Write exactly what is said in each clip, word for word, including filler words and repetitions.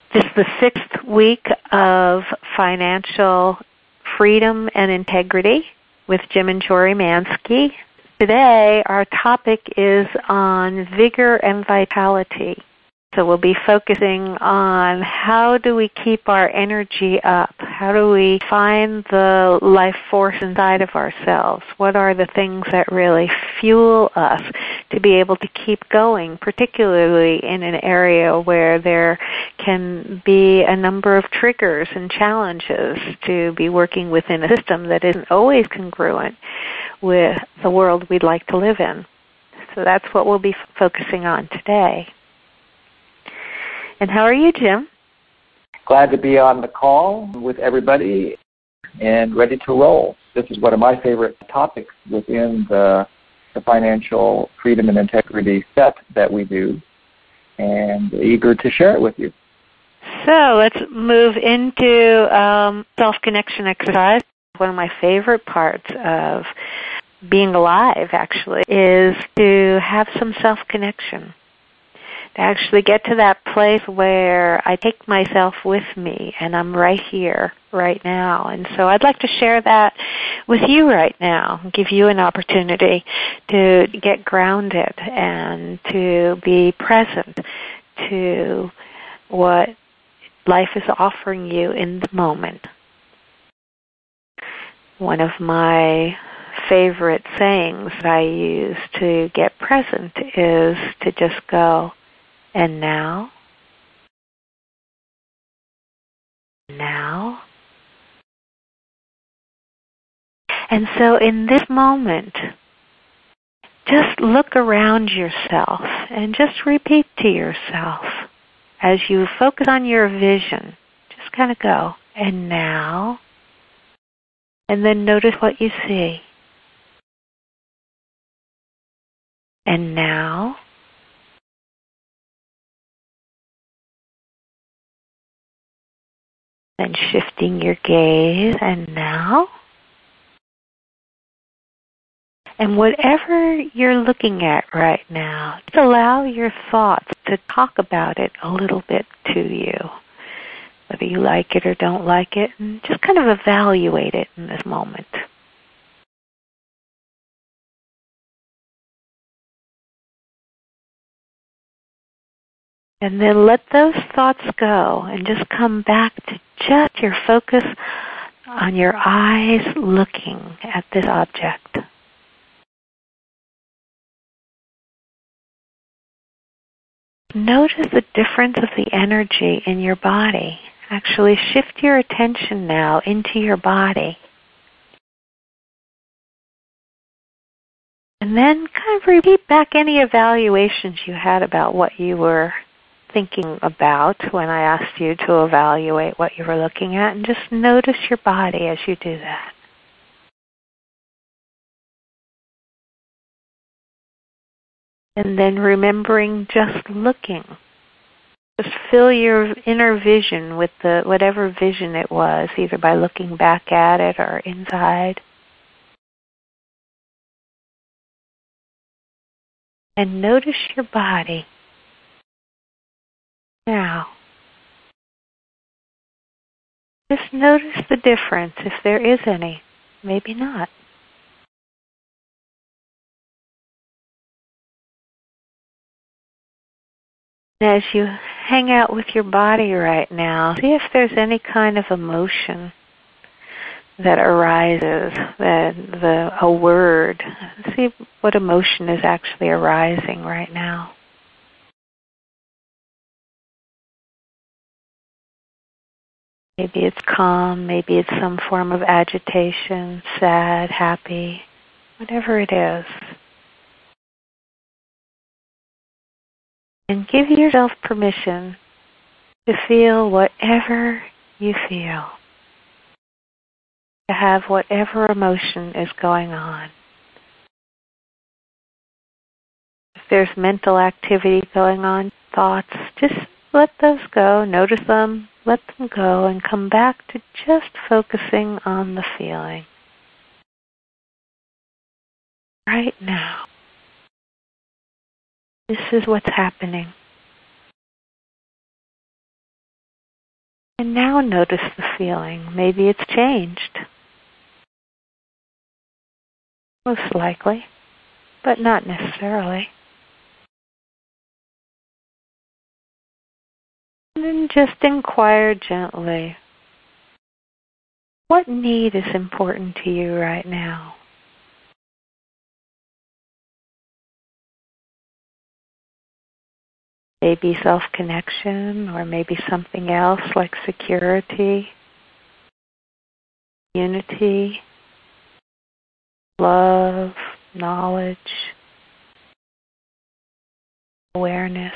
This is the sixth week of Financial Freedom and Integrity with Jim and Jory Mansky. Today, our topic is on vigor and vitality. So we'll be focusing on how do we keep our energy up? How do we find the life force inside of ourselves? What are the things that really fuel us to be able to keep going, particularly in an area where there can be a number of triggers and challenges to be working within a system that isn't always congruent with the world we'd like to live in. So that's what we'll be f- focusing on today. And how are you, Jim? Glad to be on the call with everybody and ready to roll. This is one of my favorite topics within the, the financial freedom and integrity set that we do, and eager to share it with you. So let's move into um, self-connection exercise. One of my favorite parts of being alive, actually, is to have some self-connection. To actually get to that place where I take myself with me and I'm right here, right now. And so I'd like to share that with you right now, give you an opportunity to get grounded and to be present to what life is offering you in the moment. One of my favorite sayings that I use to get present is to just go, and now, now. And so in this moment, just look around yourself and just repeat to yourself as you focus on your vision, just kind of go, and now, and then notice what you see. And now, then shifting your gaze, and now. And whatever you're looking at right now, just allow your thoughts to talk about it a little bit to you, whether you like it or don't like it, and just kind of evaluate it in this moment. And then let those thoughts go and just come back to just your focus on your eyes looking at this object. Notice the difference of the energy in your body. Actually shift your attention now into your body. And then kind of repeat back any evaluations you had about what you were thinking about when I asked you to evaluate what you were looking at, and just notice your body as you do that. And then remembering just looking. Just fill your inner vision with the whatever vision it was, either by looking back at it or inside. And notice your body. Now, just notice the difference, if there is any. Maybe not. As you hang out with your body right now, see if there's any kind of emotion that arises, the, the, a word. See what emotion is actually arising right now. Maybe it's calm, maybe it's some form of agitation, sad, happy, whatever it is. And give yourself permission to feel whatever you feel, to have whatever emotion is going on. If there's mental activity going on, thoughts, just let those go, notice them, let them go, and come back to just focusing on the feeling. Right now. This is what's happening. And now notice the feeling. Maybe it's changed. Most likely, but not necessarily. And then just inquire gently, what need is important to you right now? Maybe self-connection, or maybe something else like security, unity, love, knowledge, awareness,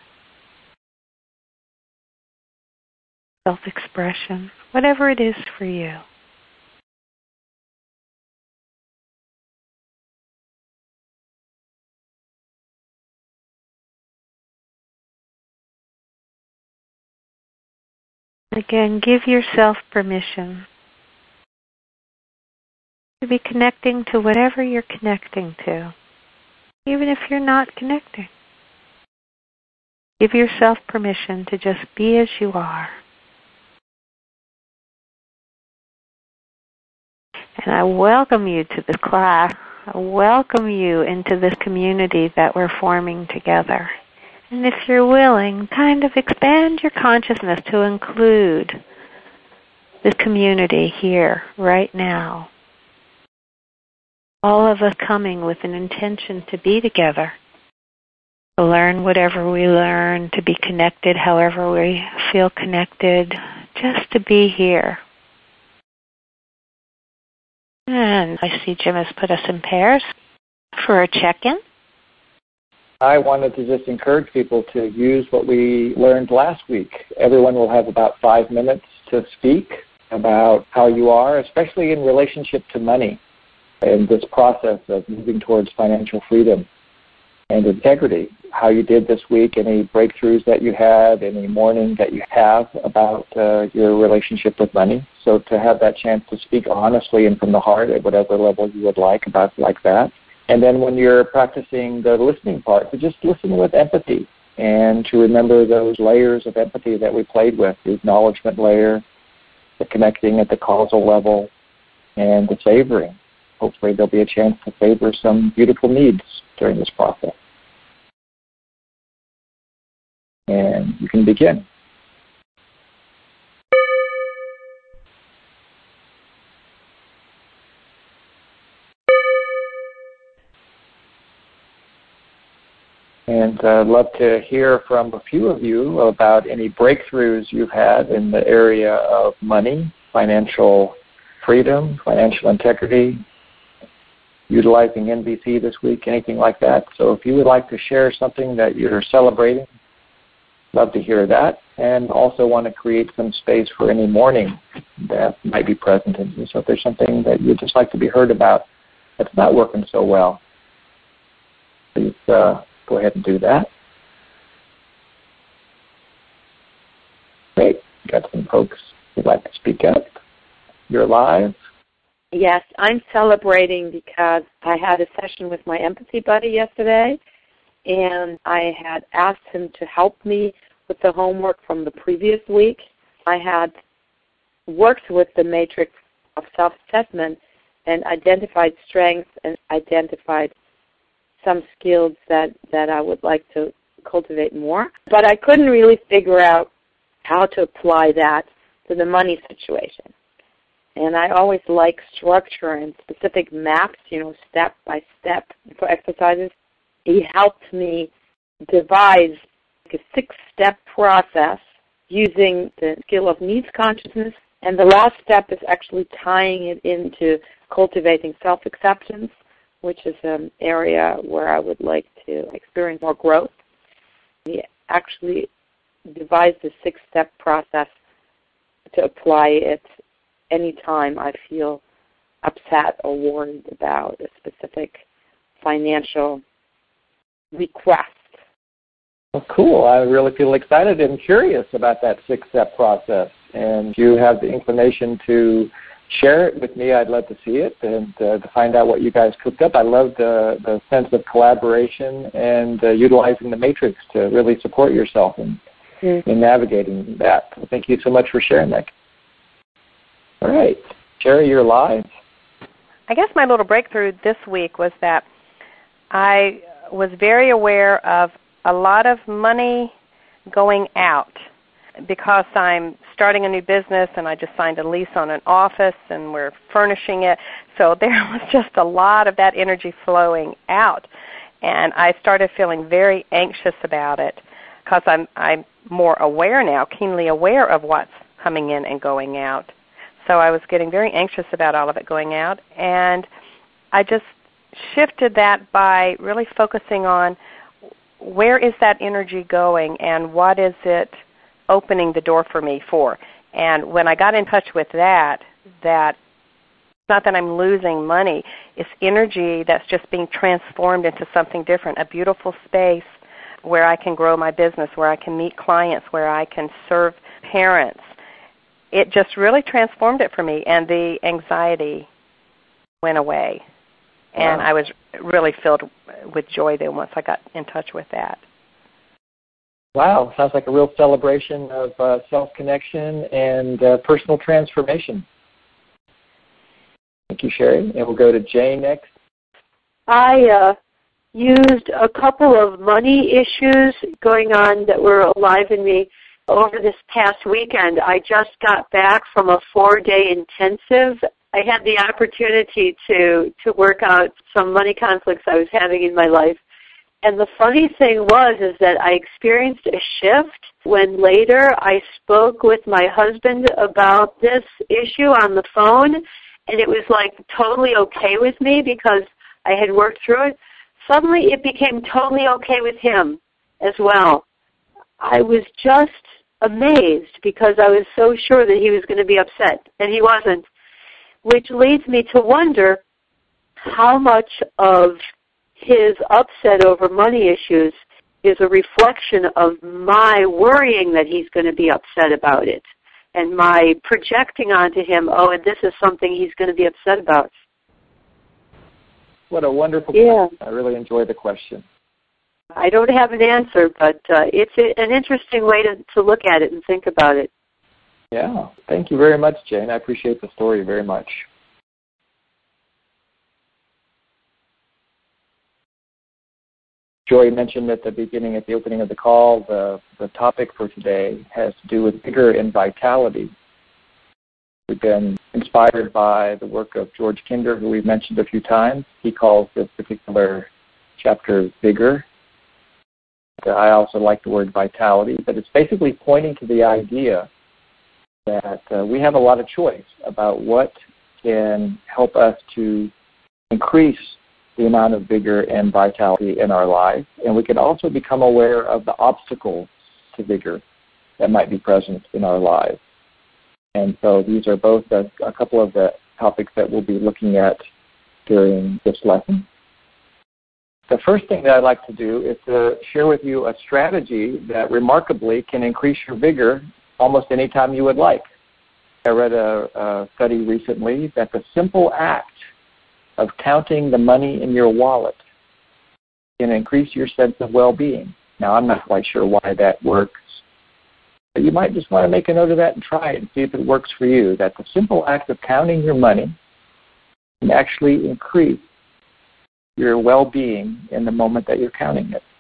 self-expression, whatever it is for you. Again, give yourself permission to be connecting to whatever you're connecting to, even if you're not connecting. Give yourself permission to just be as you are. And I welcome you to this class. I welcome you into this community that we're forming together. And if you're willing, kind of expand your consciousness to include this community here, right now. All of us coming with an intention to be together, to learn whatever we learn, to be connected however we feel connected, just to be here. And I see Jim has put us in pairs for a check-in. I wanted to just encourage people to use what we learned last week. Everyone will have about five minutes to speak about how you are, especially in relationship to money and this process of moving towards financial freedom and integrity. How you did this week, any breakthroughs that you had, any mourning that you have about uh, your relationship with money. So to have that chance to speak honestly and from the heart at whatever level you would like about like that. And then when you're practicing the listening part, to just listen with empathy and to remember those layers of empathy that we played with, the acknowledgement layer, the connecting at the causal level, and the savoring. Hopefully there'll be a chance to savor some beautiful needs during this process. And you can begin. And uh, I'd love to hear from a few of you about any breakthroughs you've had in the area of money, financial freedom, financial integrity, utilizing N V C this week, anything like that. So if you would like to share something that you're celebrating, love to hear that. And also want to create some space for any mourning that might be present in you. So if there's something that you'd just like to be heard about that's not working so well, please uh, go ahead and do that. Great. Got some folks who'd like to speak up. You're live. Yes, I'm celebrating because I had a session with my empathy buddy yesterday, and I had asked him to help me with the homework from the previous week. I had worked with the matrix of self-assessment and identified strengths and identified some skills that, that I would like to cultivate more. But I couldn't really figure out how to apply that to the money situation. And I always like structure and specific maps, you know, step by step for exercises. He helped me devise a six-step process using the skill of needs consciousness. And the last step is actually tying it into cultivating self-acceptance, which is an area where I would like to experience more growth. He actually devised a six-step process to apply it anytime I feel upset or worried about a specific financial request. Well, cool. I really feel excited and curious about that six-step process. And if you have the inclination to share it with me, I'd love to see it and uh, to find out what you guys cooked up. I love the, the sense of collaboration and uh, utilizing the matrix to really support yourself in mm. in navigating that. So thank you so much for sharing that. All right. Sherry, you're live. I guess my little breakthrough this week was that I was very aware of a lot of money going out because I'm starting a new business and I just signed a lease on an office and we're furnishing it. So there was just a lot of that energy flowing out. And I started feeling very anxious about it because I'm, I'm more aware now, keenly aware of what's coming in and going out. So I was getting very anxious about all of it going out. And I just shifted that by really focusing on where is that energy going and what is it opening the door for me for. And when I got in touch with that, that it's not that I'm losing money, it's energy that's just being transformed into something different, a beautiful space where I can grow my business, where I can meet clients, where I can serve parents. It just really transformed it for me, and the anxiety went away. And Wow. I was really filled with joy then once I got in touch with that. Wow, sounds like a real celebration of uh, self-connection and uh, personal transformation. Thank you, Sherry. And we'll go to Jane next. I uh, used a couple of money issues going on that were alive in me over this past weekend. I just got back from a four-day intensive. I had the opportunity to, to work out some money conflicts I was having in my life. And the funny thing was is that I experienced a shift when later I spoke with my husband about this issue on the phone, and it was like totally okay with me because I had worked through it. Suddenly it became totally okay with him as well. I was just amazed because I was so sure that he was going to be upset, and he wasn't, which leads me to wonder how much of his upset over money issues is a reflection of my worrying that he's going to be upset about it and my projecting onto him, oh, and this is something he's going to be upset about. What a wonderful yeah. question. I really enjoy the question. I don't have an answer, but uh, it's a, an interesting way to, to look at it and think about it. Yeah. Thank you very much, Jane. I appreciate the story very much. Joy mentioned at the beginning, at the opening of the call, the, the topic for today has to do with vigor and vitality. We've been inspired by the work of George Kinder, who we've mentioned a few times. He calls this particular chapter vigor. I also like the word vitality, but it's basically pointing to the idea that uh, we have a lot of choice about what can help us to increase the amount of vigor and vitality in our life, and we can also become aware of the obstacles to vigor that might be present in our lives. And so these are both a, a couple of the topics that we'll be looking at during this lesson. The first thing that I'd like to do is to share with you a strategy that remarkably can increase your vigor almost any time you would like. I read a, a study recently that the simple act of counting the money in your wallet can increase your sense of well-being. Now, I'm not quite sure why that works, but you might just want to make a note of that and try it and see if it works for you, that the simple act of counting your money can actually increase your well-being in the moment that you're counting it.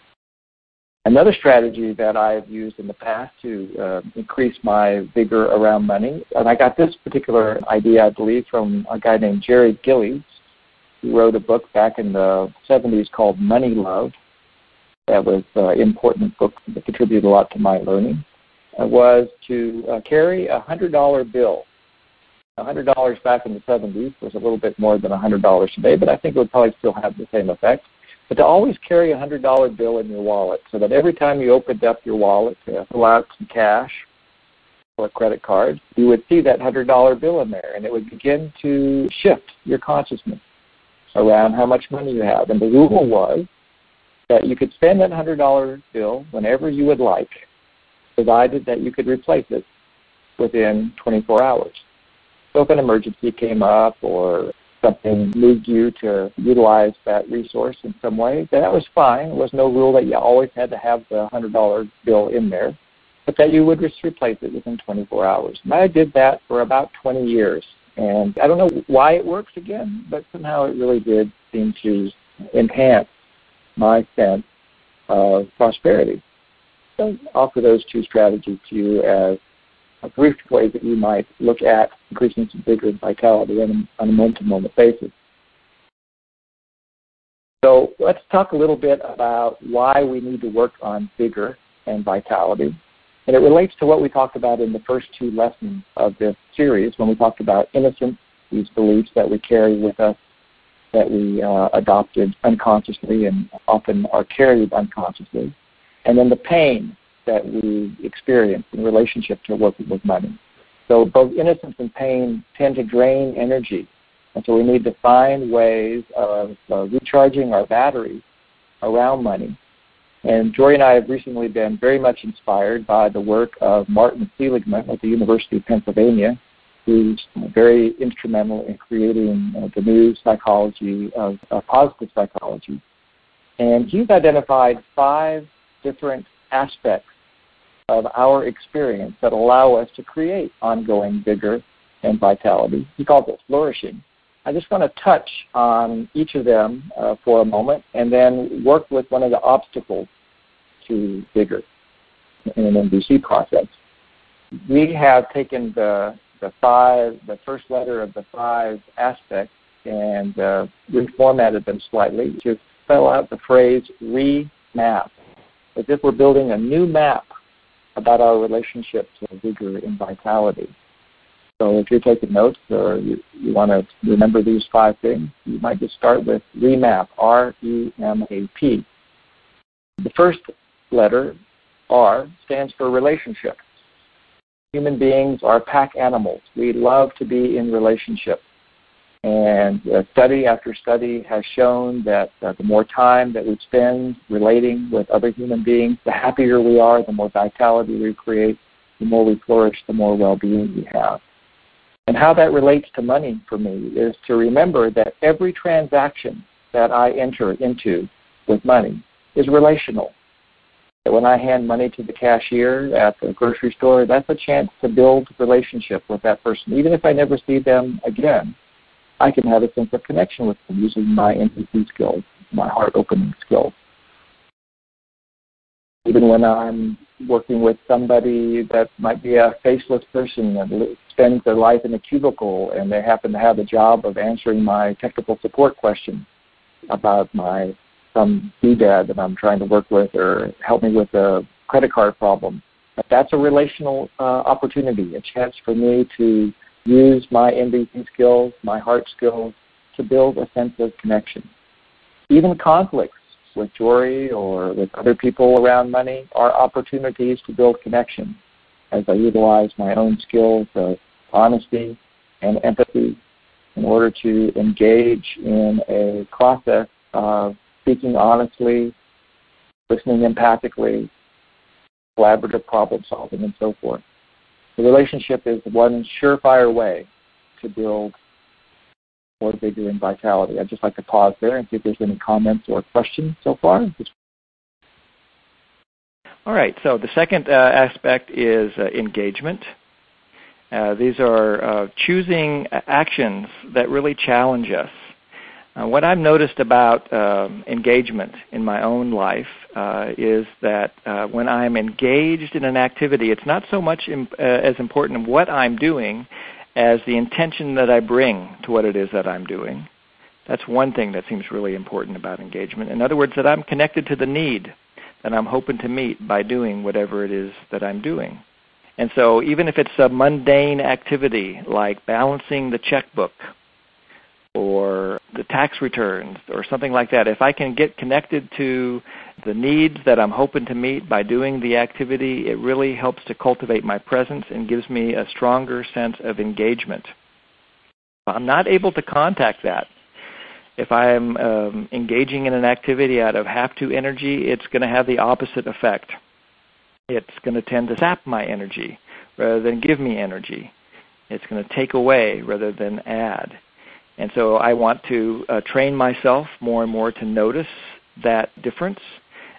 Another strategy that I've used in the past to uh, increase my vigor around money, and I got this particular idea, I believe, from a guy named Jerry Gillies, who wrote a book back in the seventies called Money Love. That was an important book that contributed a lot to my learning, uh, was to uh, carry a one hundred dollar bill. one hundred dollars back in the seventies was a little bit more than one hundred dollars today, but I think it would probably still have the same effect. But to always carry a one hundred dollar bill in your wallet so that every time you opened up your wallet to pull out some cash or a credit card, you would see that one hundred dollar bill in there, and it would begin to shift your consciousness around how much money you have. And the rule was that you could spend that one hundred dollar bill whenever you would like, provided that you could replace it within twenty-four hours. So if an emergency came up or something moved you to utilize that resource in some way, then that was fine. There was no rule that you always had to have the one hundred dollar bill in there. but that you would just replace it within twenty-four hours. And I did that for about twenty years. And I don't know why it works again, but somehow it really did seem to enhance my sense of prosperity. So I'll offer those two strategies to you as a brief ways that you might look at increasing some vigor and vitality on a, on a moment-to-moment basis. So let's talk a little bit about why we need to work on vigor and vitality. And it relates to what we talked about in the first two lessons of this series when we talked about innocence, these beliefs that we carry with us that we uh, adopted unconsciously and often are carried unconsciously, and then the pain that we experience in relationship to working with money. So both innocence and pain tend to drain energy, and so we need to find ways of uh, recharging our batteries around money. And Jory and I have recently been very much inspired by the work of Martin Seligman at the University of Pennsylvania, who's very instrumental in creating uh, the new psychology of uh, positive psychology. And he's identified five different aspects of our experience that allow us to create ongoing vigor and vitality. He calls it flourishing. I just want to touch on each of them uh, for a moment and then work with one of the obstacles to vigor in an M V C process. We have taken the the five, the first letter of the five aspects and uh, reformatted them slightly to spell out the phrase remap, as if we're building a new map about our relationship to vigor and vitality. So if you're taking notes or you, you want to remember these five things, you might just start with remap, R E M A P. The first letter, R, stands for relationship. Human beings are pack animals. We love to be in relationship. And uh, study after study has shown that uh, the more time that we spend relating with other human beings, the happier we are, the more vitality we create, the more we flourish, the more well-being we have. And how that relates to money for me is to remember that every transaction that I enter into with money is relational. That when I hand money to the cashier at the grocery store, that's a chance to build relationship with that person. Even if I never see them again, I can have a sense of connection with them using my empathy skills, my heart-opening skills. Even when I'm working with somebody that might be a faceless person that spends their life in a cubicle and they happen to have the job of answering my technical support questions about my some doodad that I'm trying to work with or help me with a credit card problem. But that's a relational uh, opportunity, a chance for me to use my M V P skills, my heart skills, to build a sense of connection. Even conflicts with Jory or with other people around money are opportunities to build connection as I utilize my own skills of honesty and empathy in order to engage in a process of speaking honestly, listening empathically, collaborative problem solving, and so forth. The relationship is one surefire way to build more vigor and vitality. I'd just like to pause there and see if there's any comments or questions so far. All right, so the second uh, aspect is uh, engagement. Uh, these are uh, choosing actions that really challenge us. Uh, what I've noticed about um, engagement in my own life uh, is that uh, when I'm engaged in an activity, it's not so much imp- uh, as important what I'm doing as the intention that I bring to what it is that I'm doing. That's one thing that seems really important about engagement. In other words, that I'm connected to the need that I'm hoping to meet by doing whatever it is that I'm doing. And so even if it's a mundane activity like balancing the checkbook or the tax returns or something like that, if I can get connected to the needs that I'm hoping to meet by doing the activity, it really helps to cultivate my presence and gives me a stronger sense of engagement. If I'm not able to contact that, if I'm um, engaging in an activity out of have-to energy, it's going to have the opposite effect. It's going to tend to sap my energy rather than give me energy. It's going to take away rather than add. And so I want to uh, train myself more and more to notice that difference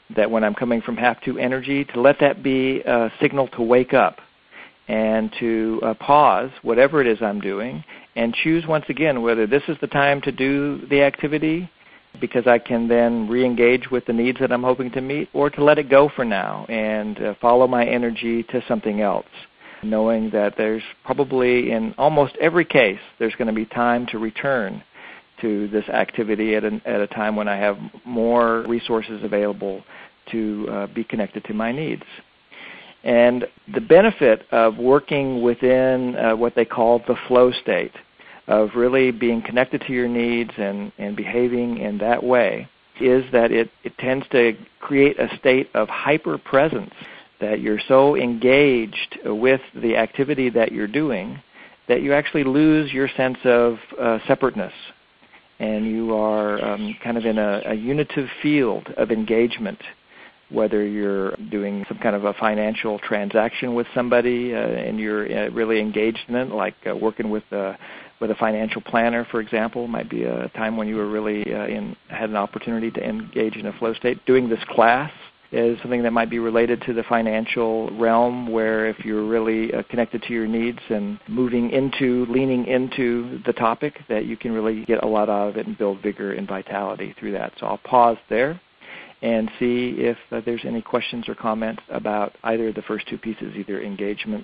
that when I'm coming from have to energy, to let that be a signal to wake up and to uh, pause whatever it is I'm doing and choose once again whether this is the time to do the activity because I can then re-engage with the needs that I'm hoping to meet, or to let it go for now and uh, follow my energy to something else, knowing that there's probably in almost every case there's going to be time to return to this activity at, an, at a time when I have more resources available to uh, be connected to my needs. And the benefit of working within uh, what they call the flow state, of really being connected to your needs and, and behaving in that way, is that it, it tends to create a state of hyper-presence, that you're so engaged with the activity that you're doing that you actually lose your sense of uh, separateness. And you are um, kind of in a, a unitive field of engagement, whether you're doing some kind of a financial transaction with somebody uh, and you're uh, really engaged in it, like uh, working with uh, with a financial planner, for example, might be a time when you were really uh, in had an opportunity to engage in a flow state. Doing this class is something that might be related to the financial realm, where if you're really uh, connected to your needs and moving into, leaning into the topic, that you can really get a lot out of it and build vigor and vitality through that. So I'll pause there and see if uh, there's any questions or comments about either of the first two pieces, either engagement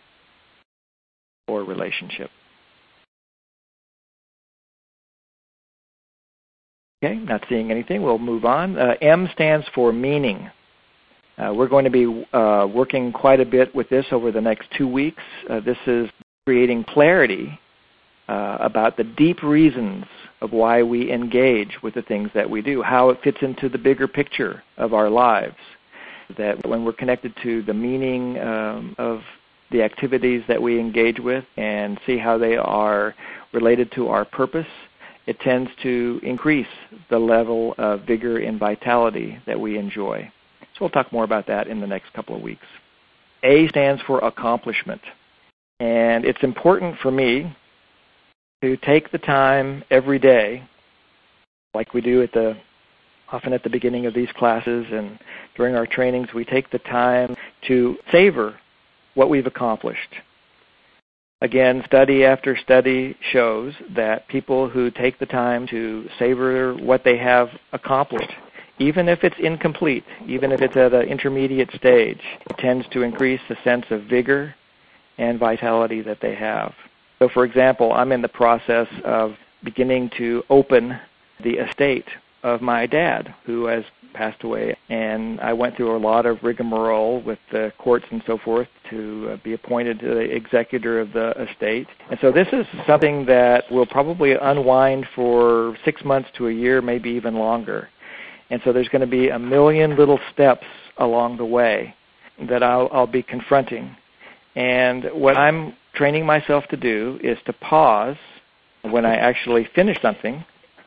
or relationship. Okay, not seeing anything. We'll move on. Uh, M stands for meaning. Uh, we're going to be uh, working quite a bit with this over the next two weeks. Uh, this is creating clarity uh, about the deep reasons of why we engage with the things that we do, how it fits into the bigger picture of our lives. That when we're connected to the meaning um, of the activities that we engage with and see how they are related to our purpose, it tends to increase the level of vigor and vitality that we enjoy. So we'll talk more about that in the next couple of weeks. A stands for accomplishment. And it's important for me to take the time every day, like we do at the often at the beginning of these classes and during our trainings, we take the time to savor what we've accomplished. Again, study after study shows that people who take the time to savor what they have accomplished, even if it's incomplete, even if it's at an intermediate stage, it tends to increase the sense of vigor and vitality that they have. So, for example, I'm in the process of beginning to open the estate of my dad, who has passed away. And I went through a lot of rigmarole with the courts and so forth to uh, be appointed to the executor of the estate. And so this is something that will probably unwind for six months to a year, maybe even longer. And so there's going to be a million little steps along the way that I'll, I'll be confronting. And what I'm training myself to do is to pause when I actually finish something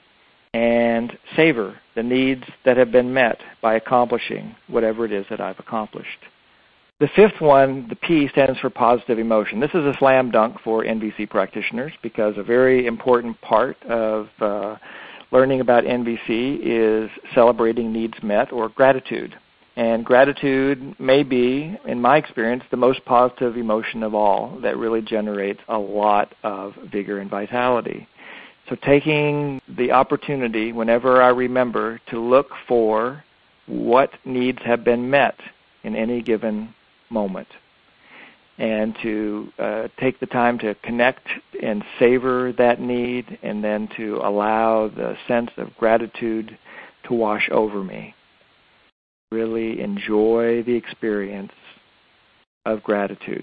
and savor the needs that have been met by accomplishing whatever it is that I've accomplished. The fifth one, the P, stands for positive emotion. This is a slam dunk for N V C practitioners because a very important part of uh, learning about N V C is celebrating needs met, or gratitude. And gratitude may be, in my experience, the most positive emotion of all that really generates a lot of vigor and vitality. So taking the opportunity whenever I remember to look for what needs have been met in any given moment, and to uh, take the time to connect and savor that need, and then to allow the sense of gratitude to wash over me. Really enjoy the experience of gratitude.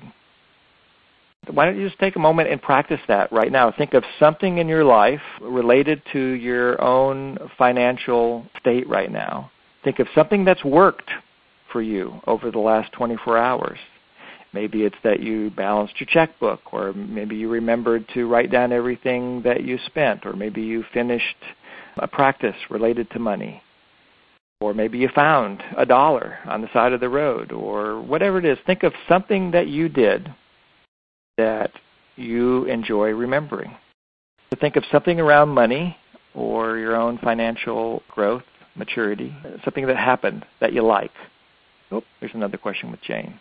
Why don't you just take a moment and practice that right now? Think of something in your life related to your own financial state right now. Think of something that's worked for you over the last twenty-four hours. Maybe it's that you balanced your checkbook, or maybe you remembered to write down everything that you spent, or maybe you finished a practice related to money. Or maybe you found a dollar on the side of the road, or whatever it is. Think of something that you did that you enjoy remembering. So think of something around money or your own financial growth maturity, something that happened that you like. Oh, there's another question with Jane.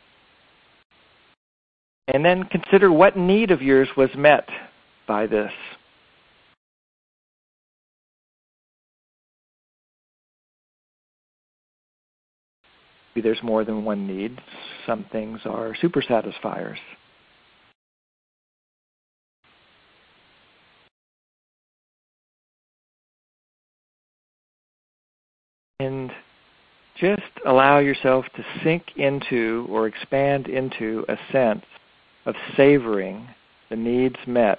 And then consider what need of yours was met by this. Maybe there's more than one need. Some things are super satisfiers. And just allow yourself to sink into or expand into a sense of savoring the needs met.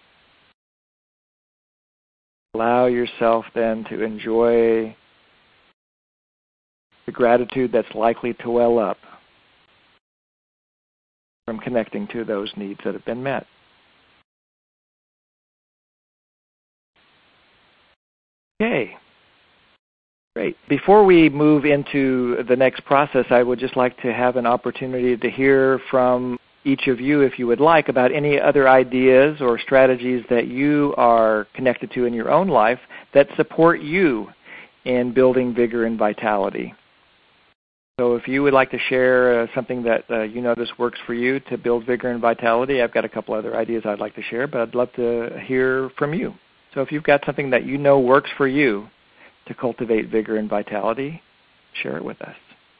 Allow yourself then to enjoy the gratitude that's likely to well up from connecting to those needs that have been met. Okay. Great. Before we move into the next process, I would just like to have an opportunity to hear from each of you, if you would like, about any other ideas or strategies that you are connected to in your own life that support you in building vigor and vitality. So if you would like to share uh, something that uh, you notice works for you to build vigor and vitality, I've got a couple other ideas I'd like to share, but I'd love to hear from you. So if you've got something that you know works for you to cultivate vigor and vitality, share it with us.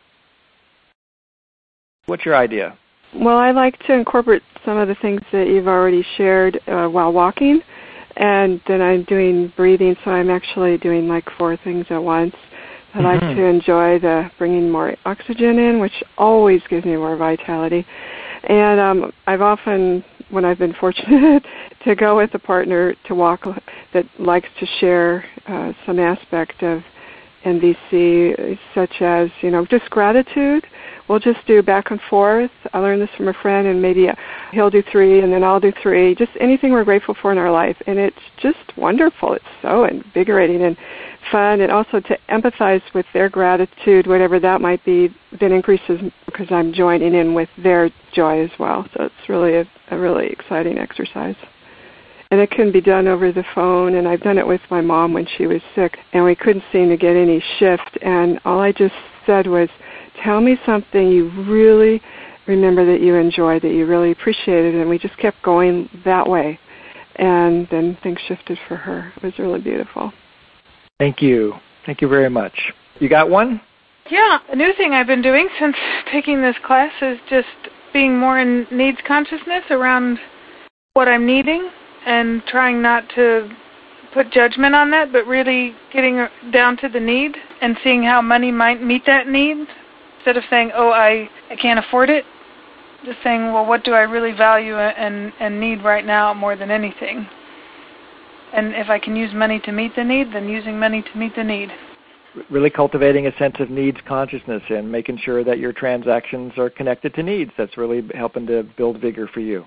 What's your idea? Well, I like to incorporate some of the things that you've already shared uh, while walking, and then I'm doing breathing, so I'm actually doing like four things at once. I mm-hmm. like to enjoy the bringing more oxygen in, which always gives me more vitality. And um, I've often, when I've been fortunate to go with a partner to walk that likes to share uh, some aspect of N V C, such as, you know, just gratitude. We'll just do back and forth. I learned this from a friend, and maybe he'll do three, and then I'll do three. Just anything we're grateful for in our life. And it's just wonderful. It's so invigorating and fun. And also to empathize with their gratitude, whatever that might be, then increases because I'm joining in with their joy as well. So it's really a, a really exciting exercise. And it can be done over the phone, and I've done it with my mom when she was sick, and we couldn't seem to get any shift. And all I just said was, tell me something you really remember that you enjoyed, that you really appreciated, and we just kept going that way. And then things shifted for her. It was really beautiful. Thank you. Thank you very much. You got one? Yeah, a new thing I've been doing since taking this class is just being more in needs consciousness around what I'm needing and trying not to put judgment on that, but really getting down to the need and seeing how money might meet that need. Instead of saying, oh, I, I can't afford it, just saying, well, what do I really value and, and need right now more than anything? And if I can use money to meet the need, then using money to meet the need. Really cultivating a sense of needs consciousness and making sure that your transactions are connected to needs. That's really helping to build vigor for you.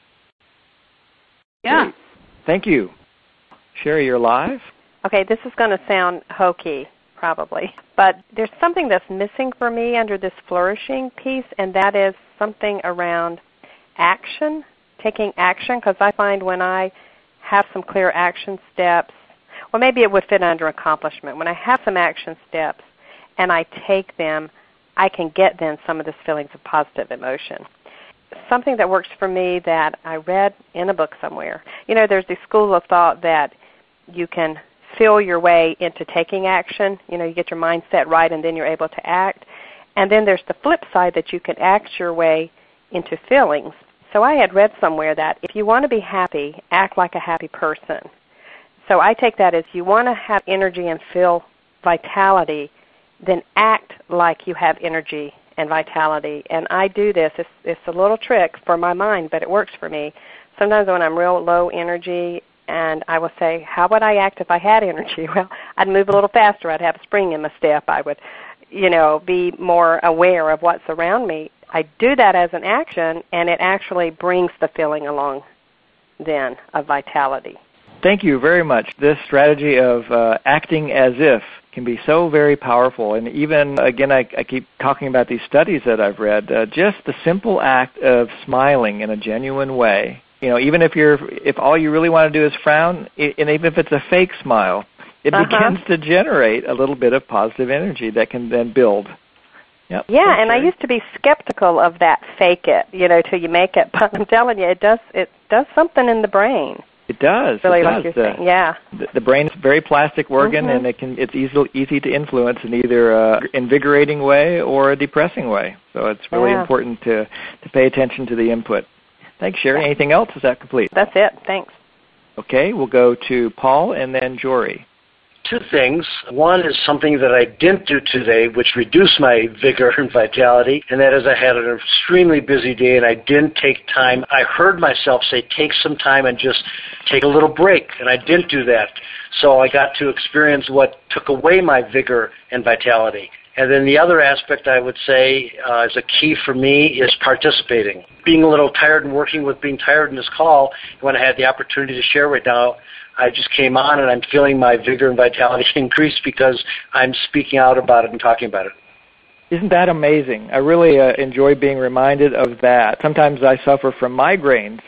Yeah. Great. Thank you. Sherry, you're live. Okay, this is going to sound hokey, probably, but there's something that's missing for me under this flourishing piece, and that is something around action, taking action, because I find when I have some clear action steps, well, maybe it would fit under accomplishment. When I have some action steps and I take them, I can get then some of this feelings of positive emotion. Something that works for me that I read in a book somewhere. You know, there's this school of thought that you can feel your way into taking action. You know, you get your mindset right and then you're able to act. And then there's the flip side that you can act your way into feelings. So I had read somewhere that if you want to be happy, act like a happy person. So I take that as you want to have energy and feel vitality, then act like you have energy and vitality. And I do this. It's, it's a little trick for my mind, but it works for me. Sometimes when I'm real low energy, and I will say, how would I act if I had energy? Well, I'd move a little faster. I'd have a spring in my step. I would, you know, be more aware of what's around me. I do that as an action, and it actually brings the feeling along then of vitality. Thank you very much. This strategy of uh, acting as if can be so very powerful. And even, again, I, I keep talking about these studies that I've read. Uh, just the simple act of smiling in a genuine way, you know, even if you're, if all you really want to do is frown, and even if it's a fake smile, it uh-huh. begins to generate a little bit of positive energy that can then build. Yep. Yeah, okay. and I used to be skeptical of that fake it, you know, till you make it. But I'm telling you, it does it does something in the brain. It does. Really, it like does. you're saying. Yeah. The, the brain is a very plastic organ, mm-hmm. and it can it's easy easy to influence in either a invigorating way or a depressing way. So it's really yeah. important to to pay attention to the input. Thanks, Sherry. Anything else? Is that complete? That's it. Thanks. Okay, we'll go to Paul and then Jory. Two things. One is something that I didn't do today, which reduced my vigor and vitality, and that is I had an extremely busy day and I didn't take time. I heard myself say, take some time and just take a little break, and I didn't do that. So I got to experience what took away my vigor and vitality. And then the other aspect I would say uh, is a key for me is participating. Being a little tired and working with being tired in this call, when I had the opportunity to share right now, I just came on and I'm feeling my vigor and vitality increase because I'm speaking out about it and talking about it. Isn't that amazing? I really uh, enjoy being reminded of that. Sometimes I suffer from migraines,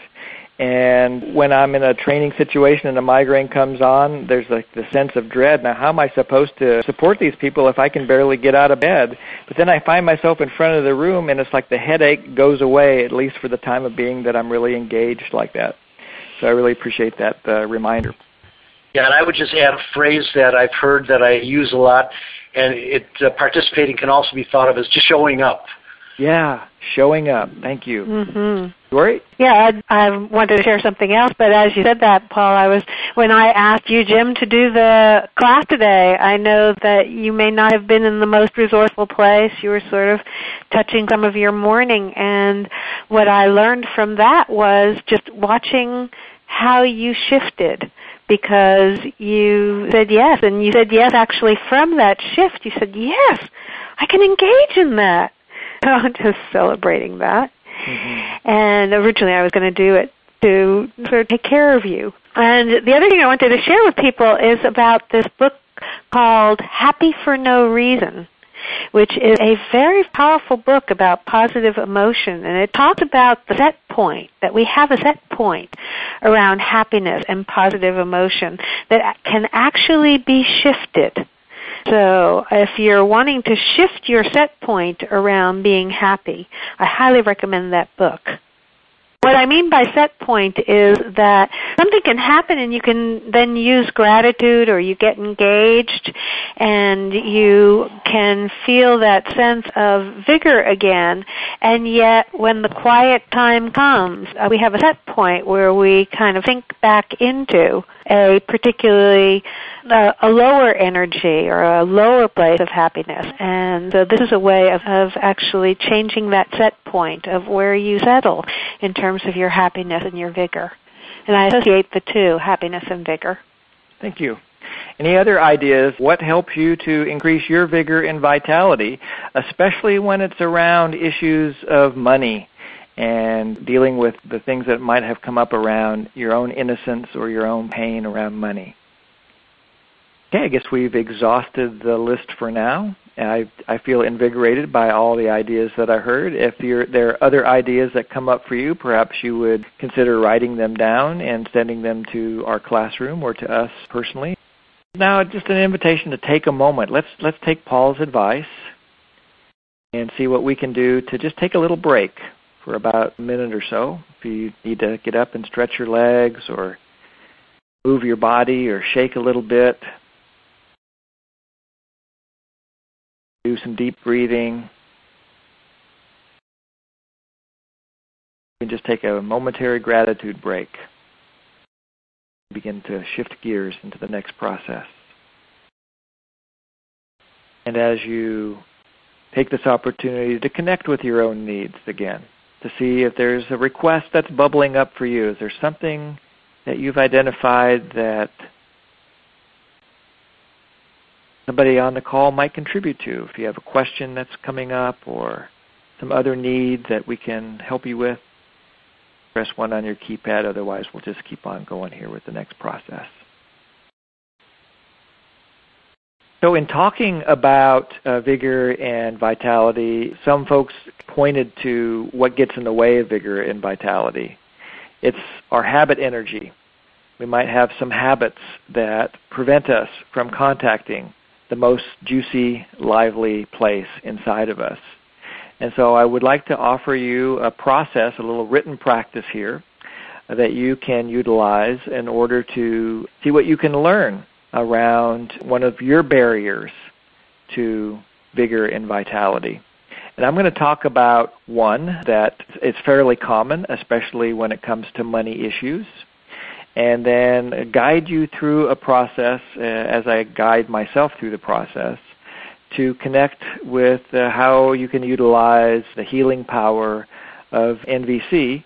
and when I'm in a training situation and a migraine comes on, there's like the sense of dread. Now, how am I supposed to support these people if I can barely get out of bed? But then I find myself in front of the room, and it's like the headache goes away, at least for the time of being that I'm really engaged like that. So I really appreciate that uh, reminder. Yeah, and I would just add a phrase that I've heard that I use a lot, and it uh, participating can also be thought of as just showing up. Yeah, showing up. Thank you. Mm-hmm. Jory? Yeah, I, I wanted to share something else, but as you said that, Paul, I was when I asked you, Jim, to do the class today, I know that you may not have been in the most resourceful place. You were sort of touching some of your morning, and what I learned from that was just watching how you shifted, because you said yes, and you said yes actually from that shift. You said, yes, I can engage in that. So I'm just celebrating that. Mm-hmm. And originally I was going to do it to sort of take care of you. And the other thing I wanted to share with people is about this book called Happy for No Reason, which is a very powerful book about positive emotion. And it talks about the set point, that we have a set point around happiness and positive emotion that can actually be shifted. So if you're wanting to shift your set point around being happy, I highly recommend that book. What I mean by set point is that something can happen and you can then use gratitude, or you get engaged and you can feel that sense of vigor again, and yet when the quiet time comes, uh, we have a set point where we kind of sink back into a particularly uh, a lower energy or a lower place of happiness. And so this is a way of, of actually changing that set point of where you settle in terms of your happiness and your vigor. And I associate the two, happiness and vigor. Thank you. Any other ideas? What helps you to increase your vigor and vitality, especially when it's around issues of money and dealing with the things that might have come up around your own innocence or your own pain around money? Okay, I guess we've exhausted the list for now. I, I feel invigorated by all the ideas that I heard. If you're, there are other ideas that come up for you, perhaps you would consider writing them down and sending them to our classroom or to us personally. Now, just an invitation to take a moment. Let's let's take Paul's advice and see what we can do to just take a little break for about a minute or so. If you need to get up and stretch your legs or move your body or shake a little bit, do some deep breathing. You can just take a momentary gratitude break. Begin to shift gears into the next process. And as you take this opportunity to connect with your own needs again, to see if there's a request that's bubbling up for you. Is there something that you've identified that somebody on the call might contribute to? If you have a question that's coming up or some other need that we can help you with, press one on your keypad. Otherwise, we'll just keep on going here with the next process. So in talking about uh, vigor and vitality, some folks pointed to what gets in the way of vigor and vitality. It's our habit energy. We might have some habits that prevent us from contacting the most juicy, lively place inside of us. And so I would like to offer you a process, a little written practice here that you can utilize in order to see what you can learn around one of your barriers to vigor and vitality. And I'm going to talk about one that is fairly common, especially when it comes to money issues, and then guide you through a process uh, as I guide myself through the process to connect with uh, how you can utilize the healing power of N V C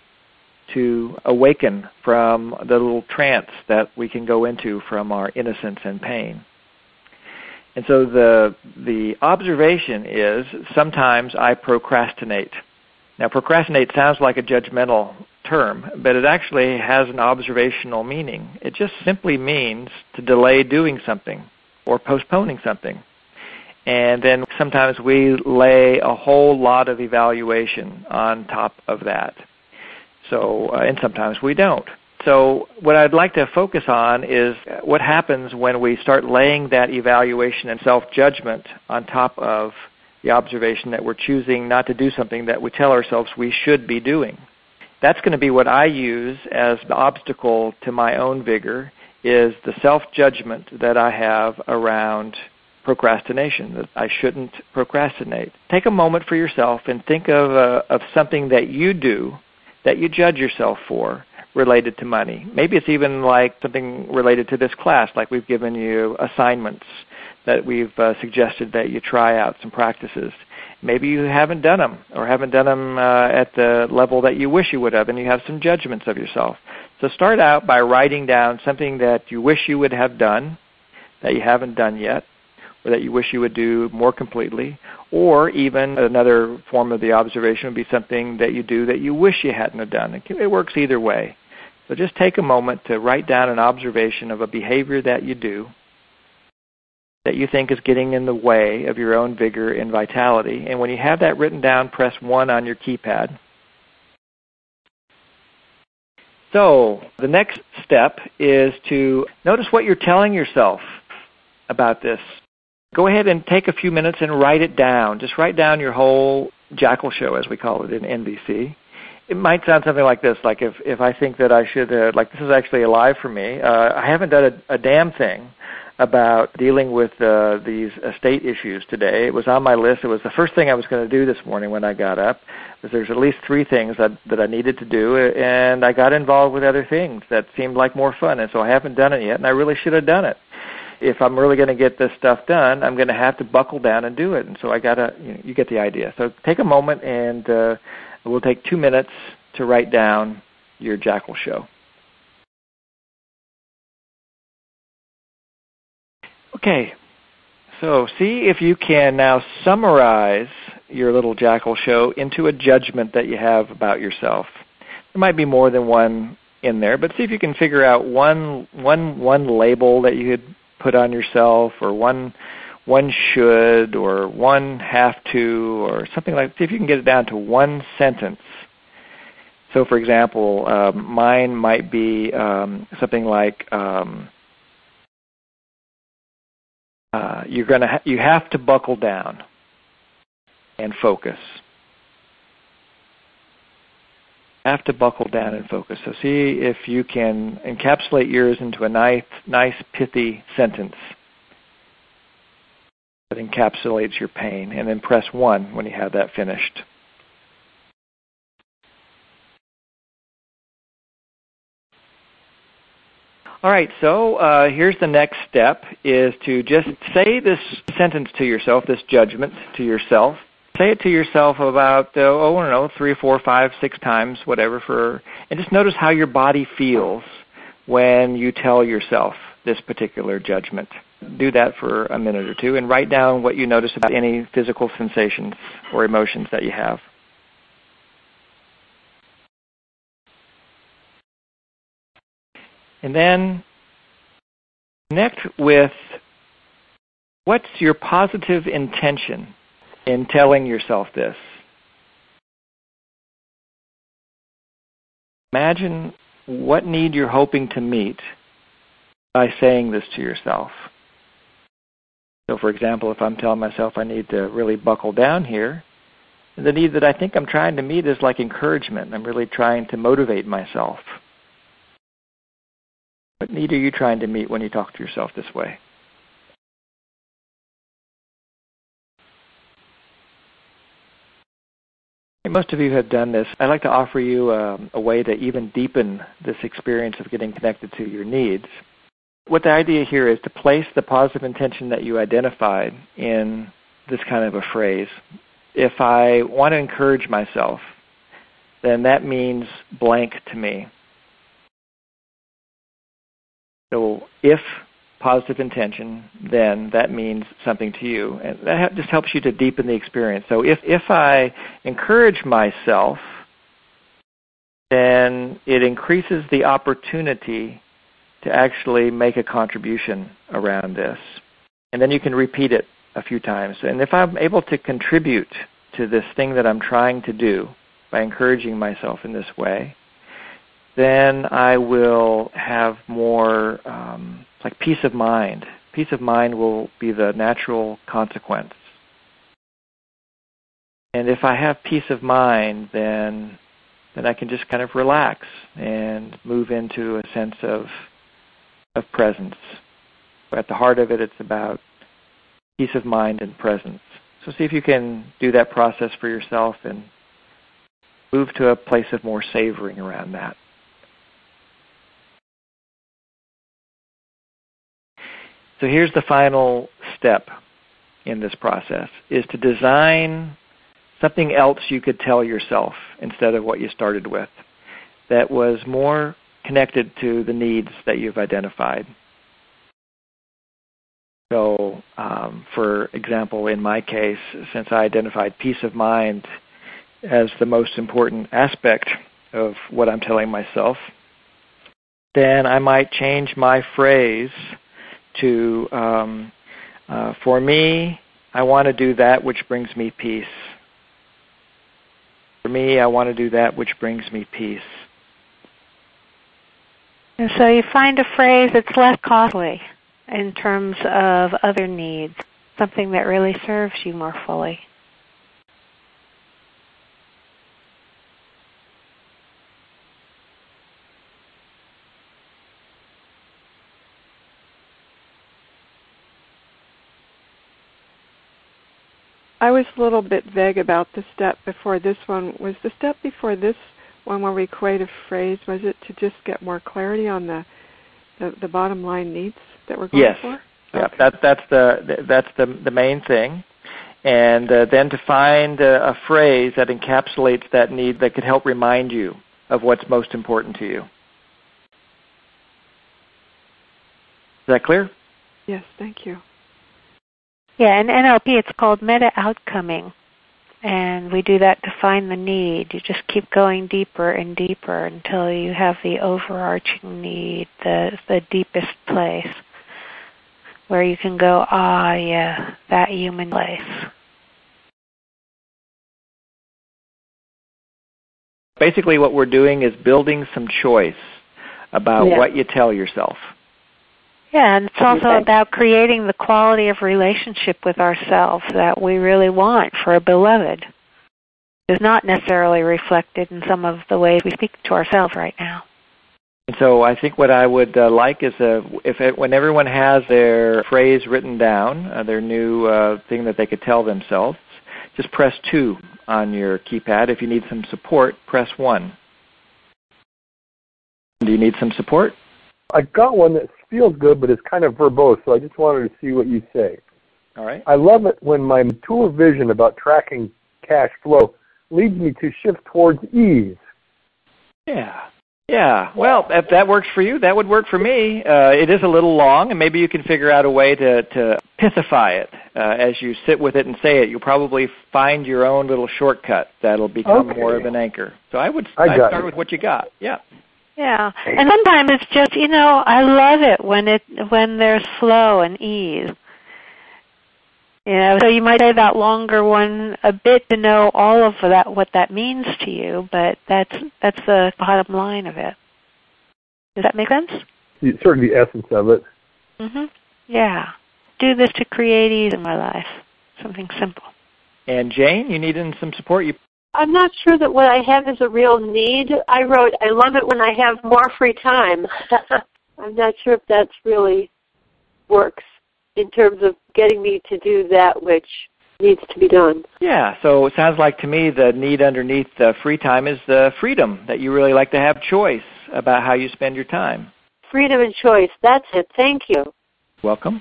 to awaken from the little trance that we can go into from our innocence and pain. And so the the observation is sometimes I procrastinate. Now, procrastinate sounds like a judgmental term, but it actually has an observational meaning. It just simply means to delay doing something or postponing something. And then sometimes we lay a whole lot of evaluation on top of that. So, uh, and sometimes we don't. So what I'd like to focus on is what happens when we start laying that evaluation and self-judgment on top of the observation that we're choosing not to do something that we tell ourselves we should be doing. That's going to be what I use as the obstacle to my own vigor, is the self-judgment that I have around procrastination, that I shouldn't procrastinate. Take a moment for yourself and think of, uh, of something that you do that you judge yourself for related to money. Maybe it's even like something related to this class, like we've given you assignments that we've uh, suggested that you try out some practices. Maybe you haven't done them or haven't done them uh, at the level that you wish you would have, and you have some judgments of yourself. So start out by writing down something that you wish you would have done that you haven't done yet, or that you wish you would do more completely, or even another form of the observation would be something that you do that you wish you hadn't have done. It works either way. So just take a moment to write down an observation of a behavior that you do that you think is getting in the way of your own vigor and vitality. And when you have that written down, press one on your keypad. So the next step is to notice what you're telling yourself about this. Go ahead and take a few minutes and write it down. Just write down your whole jackal show, as we call it in N V C. It might sound something like this, like if, if I think that I should, uh, like this is actually alive for me. Uh, I haven't done a, a damn thing about dealing with uh, these estate issues today. It was on my list. It was the first thing I was going to do this morning when I got up. Was there's at least three things that, that I needed to do, and I got involved with other things that seemed like more fun, and so I haven't done it yet, and I really should have done it. If I'm really going to get this stuff done, I'm going to have to buckle down and do it, and so I got to, you know, you get the idea. So take a moment, and uh, we'll take two minutes to write down your jackal show. Okay, so see if you can now summarize your little jackal show into a judgment that you have about yourself. There might be more than one in there, but see if you can figure out one one one label that you could put on yourself, or one one should, or one have to, or something like that. See if you can get it down to one sentence. So, for example, um, mine might be um, something like, um, uh, "You're gonna, ha- you have to buckle down and focus." Have to buckle down and focus. So, see if you can encapsulate yours into a nice, nice, pithy sentence that encapsulates your pain, and then press one when you have that finished. All right, so uh, here's the next step, is to just say this sentence to yourself, this judgment to yourself. Say it to yourself about, uh, oh, I don't know, three, four, five, six times, whatever, for, and just notice how your body feels when you tell yourself this particular judgment. Do that for a minute or two, and write down what you notice about any physical sensations or emotions that you have. And then connect with what's your positive intention in telling yourself this. Imagine what need you're hoping to meet by saying this to yourself. So, for example, if I'm telling myself I need to really buckle down here, the need that I think I'm trying to meet is like encouragement. I'm really trying to motivate myself. What need are you trying to meet when you talk to yourself this way? Most of you have done this. I'd like to offer you a, a way to even deepen this experience of getting connected to your needs. What the idea here is to place the positive intention that you identified in this kind of a phrase. If I want to encourage myself, then that means blank to me. So if positive intention, then that means something to you. And that just helps you to deepen the experience. So if, if I encourage myself, then it increases the opportunity to actually make a contribution around this. And then you can repeat it a few times. And if I'm able to contribute to this thing that I'm trying to do by encouraging myself in this way, then I will have more um, like peace of mind. Peace of mind will be the natural consequence. And if I have peace of mind, then then I can just kind of relax and move into a sense of of presence. But at the heart of it, it's about peace of mind and presence. So see if you can do that process for yourself and move to a place of more savoring around that. So here's the final step in this process, is to design something else you could tell yourself instead of what you started with that was more connected to the needs that you've identified. So, um, for example, in my case, since I identified peace of mind as the most important aspect of what I'm telling myself, then I might change my phrase to, um, uh, for me, I want to do that which brings me peace. For me, I want to do that which brings me peace. And so you find a phrase that's less costly in terms of other needs, something that really serves you more fully. I was a little bit vague about the step before this one. Was the step before this one where we create a phrase, was it to just get more clarity on the the, the bottom line needs that we're going yes. for? Yeah, okay. that, that's the that's the the main thing, and uh, then to find a, a phrase that encapsulates that need that could help remind you of what's most important to you. Is that clear? Yes, thank you. Yeah, in N L P it's called meta-outcoming, and we do that to find the need. You just keep going deeper and deeper until you have the overarching need, the the deepest place, where you can go, ah, yeah, that human place. Basically what we're doing is building some choice about yeah. what you tell yourself. Yeah, and it's also Okay. about creating the quality of relationship with ourselves that we really want for a beloved. It's not necessarily reflected in some of the ways we speak to ourselves right now. And so I think what I would uh, like is uh, if it, when everyone has their phrase written down, uh, their new uh, thing that they could tell themselves, just press two on your keypad. If you need some support, press one. Do you need some support? I got one that feels good, but it's kind of verbose, so I just wanted to see what you say. All right. I love it when my mature vision about tracking cash flow leads me to shift towards ease. Yeah. Yeah. Well, if that works for you, that would work for me. Uh, it is a little long, and maybe you can figure out a way to, to pithify it. Uh, as you sit with it and say it, you'll probably find your own little shortcut that'll become Okay. more of an anchor. So I would I I'd got start it. with what you got. Yeah. Yeah, and sometimes it's just, you know, I love it when it when there's flow and ease. You know, so you might say that longer one a bit to know all of that, what that means to you, but that's that's the bottom line of it. Does that make sense? the, sort of the essence of it. Mhm. Yeah. Do this to create ease in my life. Something simple. And Jane, you needing some support? You. I'm not sure that what I have is a real need. I wrote, I love it when I have more free time. I'm not sure if that's really works in terms of getting me to do that which needs to be done. Yeah, so it sounds like to me the need underneath the free time is the freedom, that you really like to have choice about how you spend your time. Freedom and choice, that's it. Thank you. Welcome.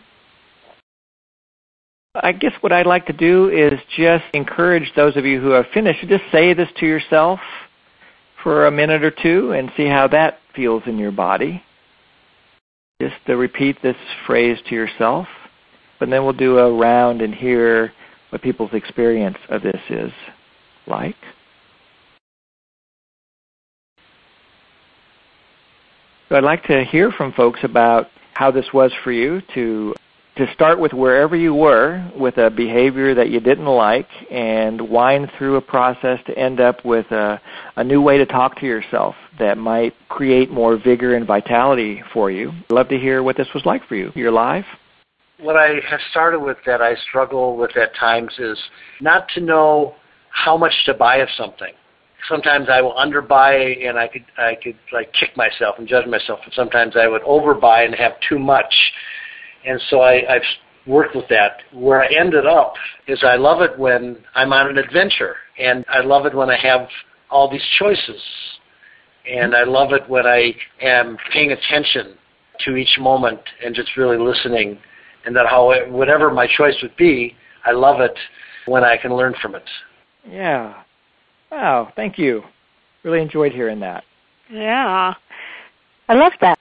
I guess what I'd like to do is just encourage those of you who have finished to just say this to yourself for a minute or two and see how that feels in your body. Just to repeat this phrase to yourself, but then we'll do a round and hear what people's experience of this is like. So I'd like to hear from folks about how this was for you to to start with wherever you were with a behavior that you didn't like and wind through a process to end up with a, a new way to talk to yourself that might create more vigor and vitality for you. I'd love to hear what this was like for you. You're live. What I have started with that I struggle with at times is not to know how much to buy of something. Sometimes I will underbuy and I could I could like kick myself and judge myself, and sometimes I would overbuy and have too much. And so I, I've worked with that. Where I ended up is I love it when I'm on an adventure, and I love it when I have all these choices, and I love it when I am paying attention to each moment and just really listening, and that how whatever my choice would be, I love it when I can learn from it. Yeah. Wow, thank you. Really enjoyed hearing that. Yeah. I love that.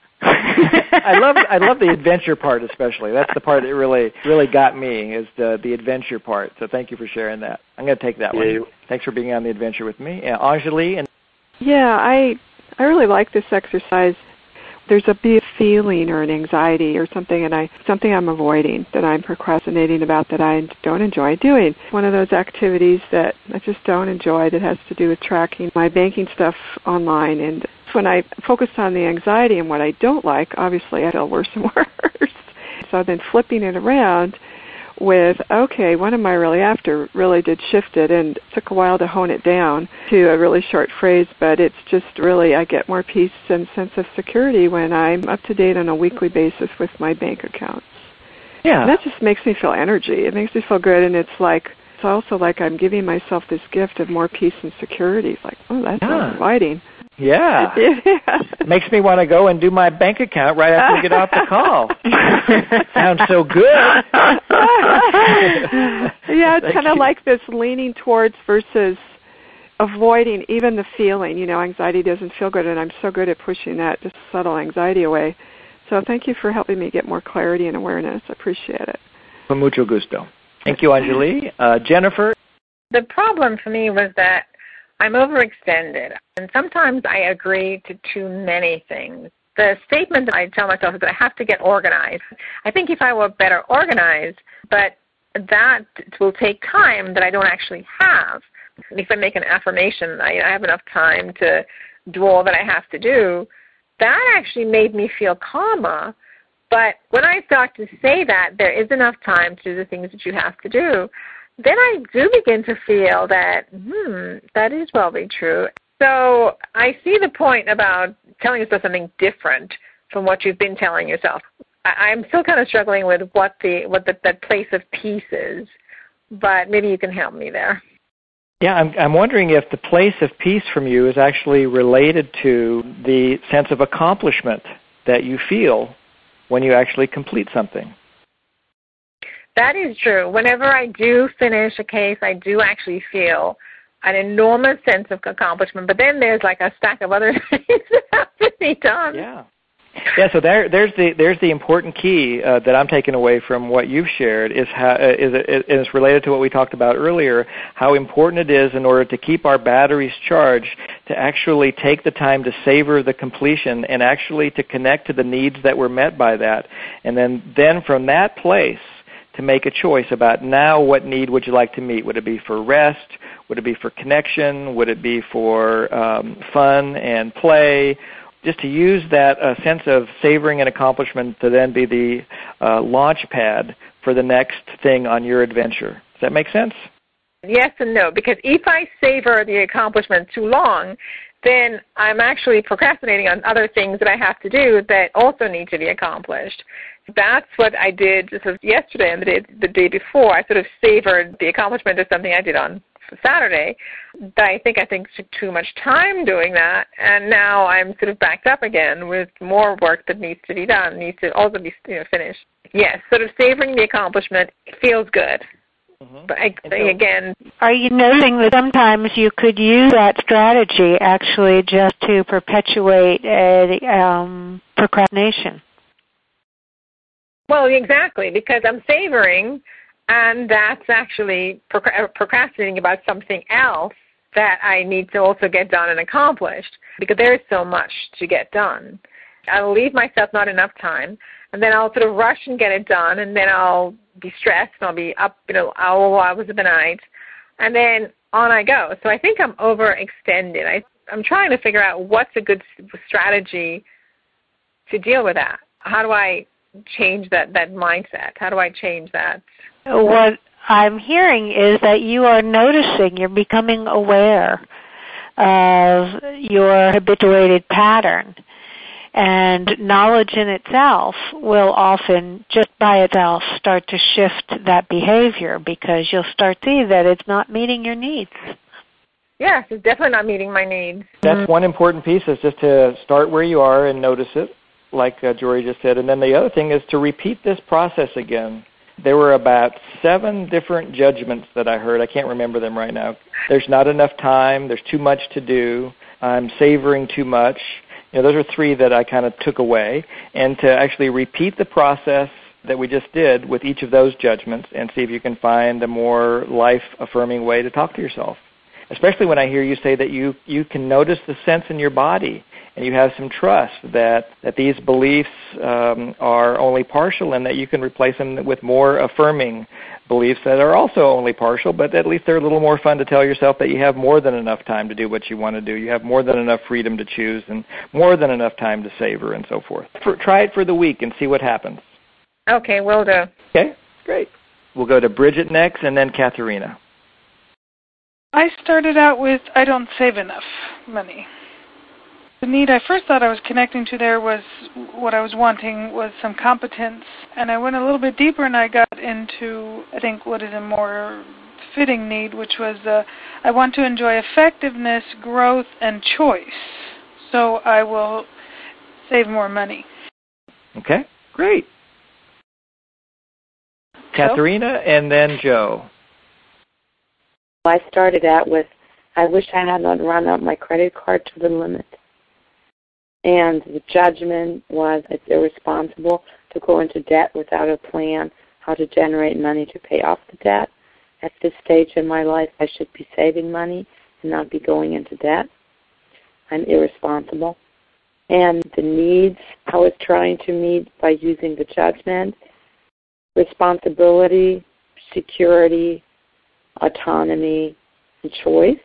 I love I love the adventure part especially. That's the part that really really got me, is the the adventure part. So thank you for sharing that. I'm going to take that yeah, one. You... Thanks for being on the adventure with me. Uh, Anjali? And yeah, I I really like this exercise. There's a big feeling or an anxiety or something, and I something I'm avoiding, that I'm procrastinating about, that I don't enjoy doing. One of those activities that I just don't enjoy that has to do with tracking my banking stuff online. And when I focus on the anxiety and what I don't like, obviously I feel worse and worse. So I've been flipping it around with, okay, what am I really after? Really did shift it, and it took a while to hone it down to a really short phrase, but it's just really, I get more peace and sense of security when I'm up to date on a weekly basis with my bank accounts. Yeah. And that just makes me feel energy. It makes me feel good, and it's like, it's also like I'm giving myself this gift of more peace and security. It's like, oh, that's yeah. inviting. Yeah. yeah. Makes me want to go and do my bank account right after we get off the call. Sounds so good. Yeah, it's kind of like this leaning towards versus avoiding even the feeling. You know, anxiety doesn't feel good, and I'm so good at pushing that just subtle anxiety away. So thank you for helping me get more clarity and awareness. I appreciate it. Con mucho gusto. Thank you, Anjali. Uh, Jennifer? The problem for me was that I'm overextended, and sometimes I agree to too many things. The statement that I tell myself is that I have to get organized. I think if I were better organized, but that will take time that I don't actually have. If I make an affirmation, I, I have enough time to do all that I have to do, that actually made me feel calmer. But when I start to say that there is enough time to do the things that you have to do, then I do begin to feel that, hmm, that is probably true. So I see the point about telling yourself something different from what you've been telling yourself. I, I'm still kind of struggling with what the what the, that place of peace is, but maybe you can help me there. Yeah, I'm, I'm wondering if the place of peace from you is actually related to the sense of accomplishment that you feel when you actually complete something. That is true. Whenever I do finish a case, I do actually feel an enormous sense of accomplishment. But then there's like a stack of other things that have to be done. Yeah. Yeah, so there, there's the there's the important key uh, that I'm taking away from what you've shared is how uh, is it, is related to what we talked about earlier. How important it is in order to keep our batteries charged to actually take the time to savor the completion and actually to connect to the needs that were met by that, and then then from that place to make a choice about now what need would you like to meet. Would it be for rest? Would it be for connection? Would it be for um, fun and play? just to use that uh, sense of savoring and accomplishment to then be the uh, launch pad for the next thing on your adventure. Does that make sense? Yes and no, because if I savor the accomplishment too long, then I'm actually procrastinating on other things that I have to do that also need to be accomplished. That's what I did just yesterday and the day, the day before. I sort of savored the accomplishment of something I did on Saturday. I think I think took too much time doing that, and now I'm sort of backed up again with more work that needs to be done, needs to also be you know, finished. Yes, sort of savoring the accomplishment feels good. Mm-hmm. But I, so, again, are you noticing that sometimes you could use that strategy actually just to perpetuate a, um, procrastination? Well, exactly, because I'm savoring, and that's actually procrastinating about something else that I need to also get done and accomplished, because there is so much to get done. I'll leave myself not enough time, and then I'll sort of rush and get it done, and then I'll be stressed, and I'll be up, you know, all hours of the night, and then on I go. So I think I'm overextended. I, I'm trying to figure out what's a good strategy to deal with that. How do I change that, that mindset? How do I change that? What I'm hearing is that you are noticing, you're becoming aware of your habituated pattern. And knowledge in itself will often, just by itself, start to shift that behavior because you'll start to see that it's not meeting your needs. Yes, it's definitely not meeting my needs. That's mm-hmm. one important piece, is just to start where you are and notice it, like uh, Jory just said. And then the other thing is to repeat this process again. There were about seven different judgments that I heard. I can't remember them right now. There's not enough time. There's too much to do. I'm savoring too much. You know, those are three that I kind of took away. And to actually repeat the process that we just did with each of those judgments and see if you can find a more life-affirming way to talk to yourself. Especially when I hear you say that you, you can notice the sense in your body and you have some trust that, that these beliefs um, are only partial and that you can replace them with more affirming beliefs that are also only partial, but at least they're a little more fun to tell yourself that you have more than enough time to do what you want to do. You have more than enough freedom to choose and more than enough time to savor and so forth. For, try it for the week and see what happens. Okay, will do. Okay, great. We'll go to Bridget next and then Katharina. I started out with I don't save enough money. The need I first thought I was connecting to there was what I was wanting was some competence, and I went a little bit deeper and I got into, I think, what is a more fitting need, which was uh, I want to enjoy effectiveness, growth, and choice, so I will save more money. Okay, great. Katharina and then Joe. I started out with, I wish I had not run up my credit card to the limit. And the judgment was it's irresponsible to go into debt without a plan how to generate money to pay off the debt. At this stage in my life, I should be saving money and not be going into debt. I'm irresponsible. And the needs I was trying to meet by using the judgment, responsibility, security, autonomy, and choice.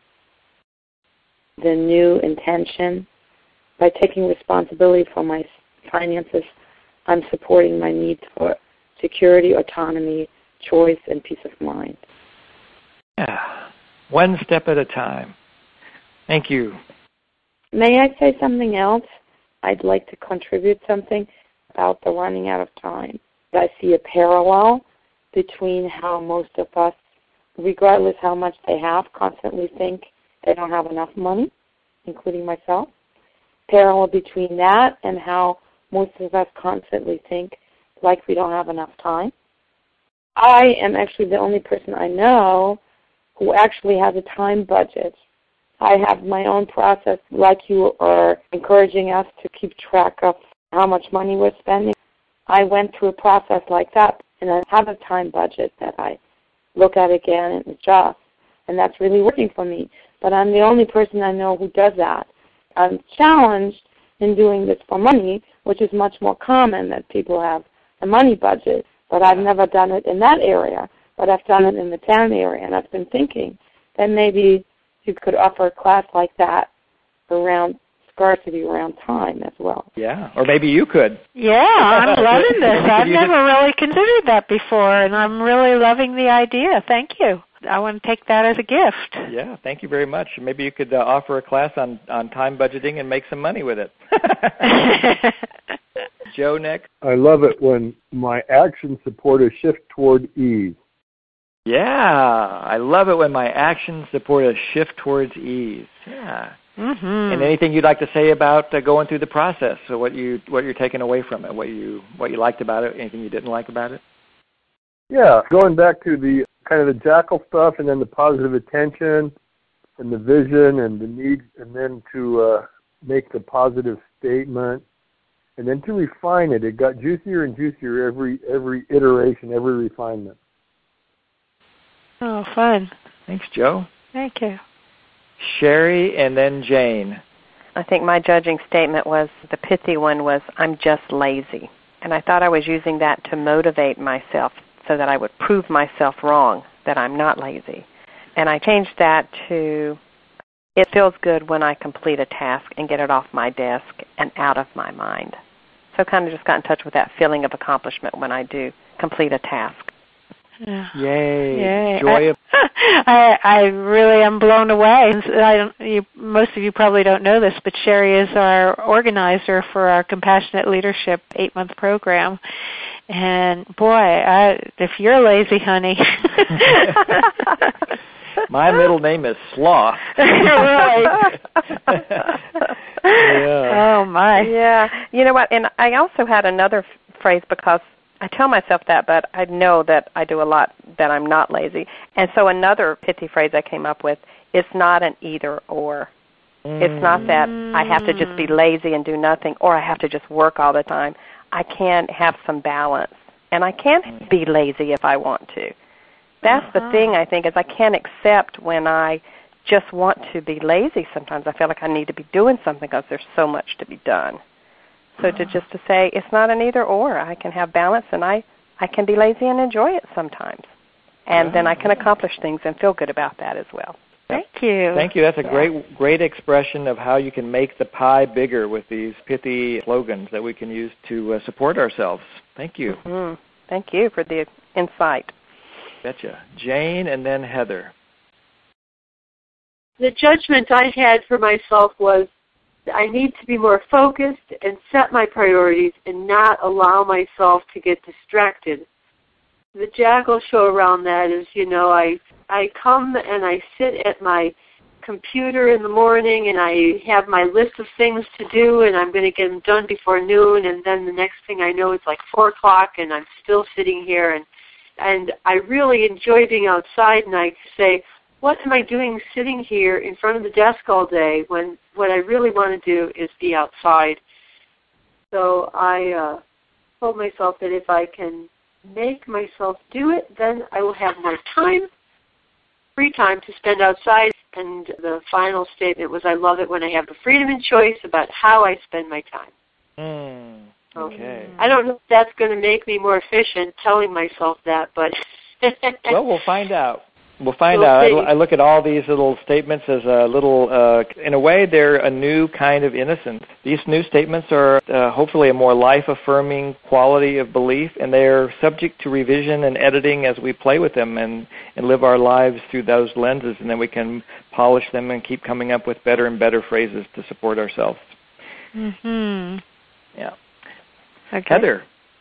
The new intention, by taking responsibility for my finances, I'm supporting my needs for security, autonomy, choice, and peace of mind. Yeah, one step at a time. Thank you. May I say something else? I'd like to contribute something about the running out of time. I see a parallel between how most of us, regardless how much they have, constantly think they don't have enough money, including myself. Parallel between that and how most of us constantly think like we don't have enough time. I am actually the only person I know who actually has a time budget. I have my own process, like you are encouraging us to keep track of how much money we're spending. I went through a process like that, and I have a time budget that I look at again and adjust, and that's really working for me. But I'm the only person I know who does that. I'm challenged in doing this for money, which is much more common that people have a money budget, but I've never done it in that area, but I've done it in the town area, and I've been thinking that maybe you could offer a class like that around scarcity around time as well. Yeah, or maybe you could. Yeah, I'm loving this. I've never really considered that before, and I'm really loving the idea. Thank you. I want to take that as a gift. Yeah, thank you very much. Maybe you could uh, offer a class on, on time budgeting and make some money with it. Joe, next. I love it when my actions support a shift toward ease. Yeah, I love it when my actions support a shift towards ease. Yeah. Mm-hmm. And anything you'd like to say about uh, going through the process, or what you what you're taking away from it, what you what you liked about it, anything you didn't like about it? Yeah, going back to the kind of the jackal stuff, and then the positive attention, and the vision, and the need, and then to uh, make the positive statement, and then to refine it. It got juicier and juicier every every iteration, every refinement. Oh, fun. Thanks, Joe. Thank you. Sherry, and then Jane. I think my judging statement was, the pithy one was, I'm just lazy. And I thought I was using that to motivate myself so that I would prove myself wrong, that I'm not lazy. And I changed that to, it feels good when I complete a task and get it off my desk and out of my mind. So I kind of just got in touch with that feeling of accomplishment when I do complete a task. Yeah. Yay! Yay. Joy of I, I really am blown away. I don't, you, most of you probably don't know this, but Sherry is our organizer for our Compassionate Leadership eight-month program. And boy, I, if you're lazy, honey. My middle name is Sloth. Really? Yeah. Oh my. Yeah. You know what? And I also had another f- phrase because I tell myself that, but I know that I do a lot that I'm not lazy. And so another pithy phrase I came up with, it's not an either or. Mm. It's not that I have to just be lazy and do nothing, or I have to just work all the time. I can have some balance, and I can be lazy if I want to. That's uh-huh. the thing, I think, is I can't accept when I just want to be lazy. Sometimes I feel like I need to be doing something because there's so much to be done. So to just to say it's not an either or. I can have balance, and I, I can be lazy and enjoy it sometimes. And yeah. then I can accomplish things and feel good about that as well. Thank you. Thank you. That's a yeah. great great expression of how you can make the pie bigger with these pithy slogans that we can use to uh, support ourselves. Thank you. Mm-hmm. Thank you for the insight. Betcha. Jane, and then Heather. The judgment I had for myself was I need to be more focused and set my priorities and not allow myself to get distracted. The jackal show around that is, you know, I I come and I sit at my computer in the morning and I have my list of things to do and I'm going to get them done before noon, and then the next thing I know it's like four o'clock and I'm still sitting here, and and I really enjoy being outside, and I say, what am I doing sitting here in front of the desk all day when what I really want to do is be outside? So I uh, told myself that if I can make myself do it, then I will have more time, free time to spend outside. And the final statement was, I love it when I have the freedom and choice about how I spend my time. Mm, okay. So I don't know if that's going to make me more efficient telling myself that, but... Well, we'll find out. We'll find we'll out. I, I look at all these little statements as a little, uh, in a way, they're a new kind of innocence. These new statements are uh, hopefully a more life-affirming quality of belief, and they're subject to revision and editing as we play with them and, and live our lives through those lenses, and then we can polish them and keep coming up with better and better phrases to support ourselves. Mm-hmm. Yeah. Okay. Heather.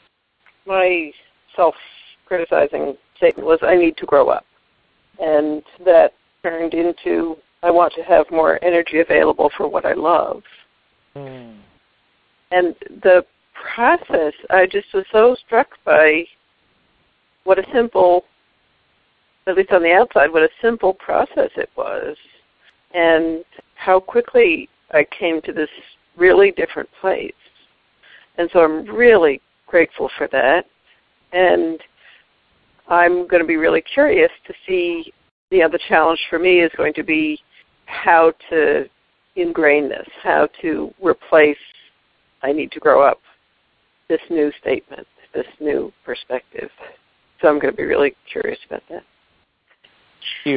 My self-criticizing statement was, I need to grow up. And that turned into, I want to have more energy available for what I love. Mm. And the process, I just was so struck by what a simple, at least on the outside, what a simple process it was, and how quickly I came to this really different place. And so I'm really grateful for that. And I'm going to be really curious to see, the other challenge for me is going to be how to ingrain this, how to replace, I need to grow up, this new statement, this new perspective. So I'm going to be really curious about that. Thank you.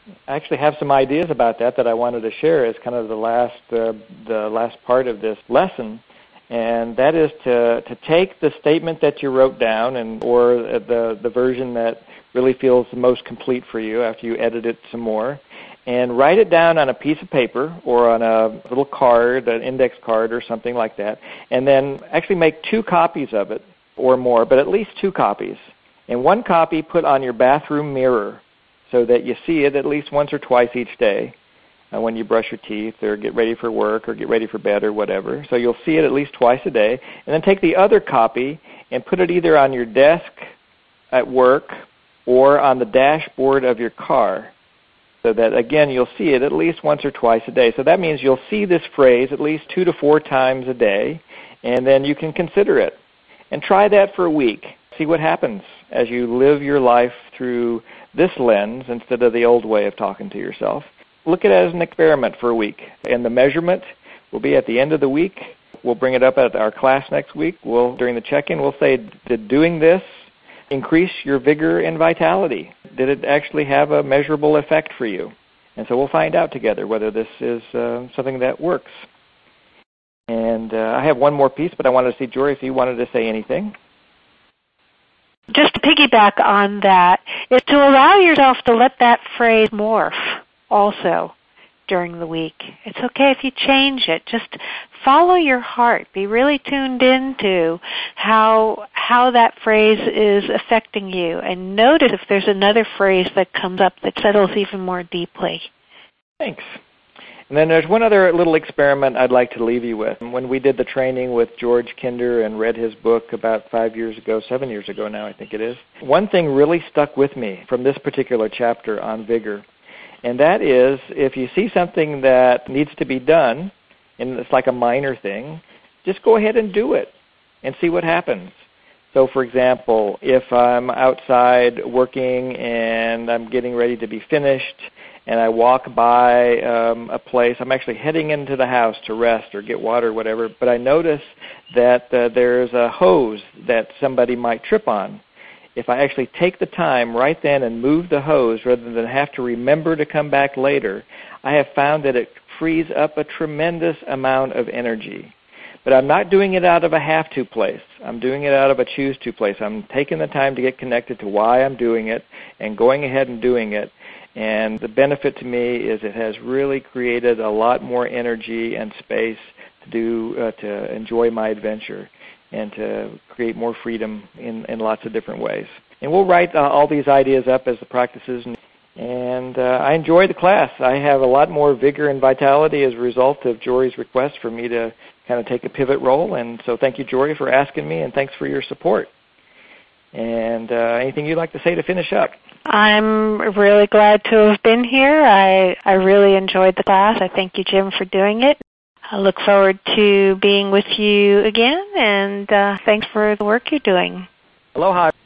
I actually have some ideas about that that I wanted to share as kind of the last uh, the last part of this lesson, and that is to to take the statement that you wrote down and or the the version that really feels the most complete for you after you edit it some more, and write it down on a piece of paper or on a little card, an index card or something like that, and then actually make two copies of it or more, but at least two copies. And one copy put on your bathroom mirror so that you see it at least once or twice each day uh, when you brush your teeth or get ready for work or get ready for bed or whatever. So you'll see it at least twice a day. And then take the other copy and put it either on your desk at work or on the dashboard of your car, so that, again, you'll see it at least once or twice a day. So that means you'll see this phrase at least two to four times a day, and then you can consider it. And try that for a week. See what happens as you live your life through this lens instead of the old way of talking to yourself. Look at it as an experiment for a week. And the measurement will be at the end of the week. We'll bring it up at our class next week. We'll, during the check-in, we'll say, did doing this increase your vigor and vitality? Did it actually have a measurable effect for you? And so we'll find out together whether this is uh, something that works. And uh, I have one more piece, but I wanted to see, Jory, if you wanted to say anything. Just to piggyback on that, is to allow yourself to let that phrase morph also during the week. It's okay if you change it. Just follow your heart. Be really tuned into how how that phrase is affecting you, and notice if there's another phrase that comes up that settles even more deeply. Thanks. And then there's one other little experiment I'd like to leave you with. When we did the training with George Kinder and read his book about five years ago, seven years ago now I think it is, one thing really stuck with me from this particular chapter on vigor. And that is, if you see something that needs to be done, and it's like a minor thing, just go ahead and do it and see what happens. So, for example, if I'm outside working and I'm getting ready to be finished and I walk by um, a place, I'm actually heading into the house to rest or get water or whatever, but I notice that uh, there's a hose that somebody might trip on. If I actually take the time right then and move the hose rather than have to remember to come back later, I have found that it frees up a tremendous amount of energy. But I'm not doing it out of a have-to place. I'm doing it out of a choose-to place. I'm taking the time to get connected to why I'm doing it and going ahead and doing it. And the benefit to me is it has really created a lot more energy and space to do uh, to enjoy my adventure and to create more freedom in, in lots of different ways. And we'll write uh, all these ideas up as the practices. And, and uh, I enjoy the class. I have a lot more vigor and vitality as a result of Jory's request for me to kind of take a pivot role. And so thank you, Jory, for asking me, and thanks for your support. And uh, anything you'd like to say to finish up? I'm really glad to have been here. I, I really enjoyed the class. I thank you, Jim, for doing it. I look forward to being with you again, and uh, thanks for the work you're doing. Aloha.